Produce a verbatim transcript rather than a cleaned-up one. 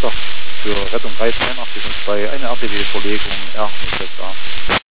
Freitag für Rettung drei einundachtzig und zwei eine R T W-Verlegung R null sechs A.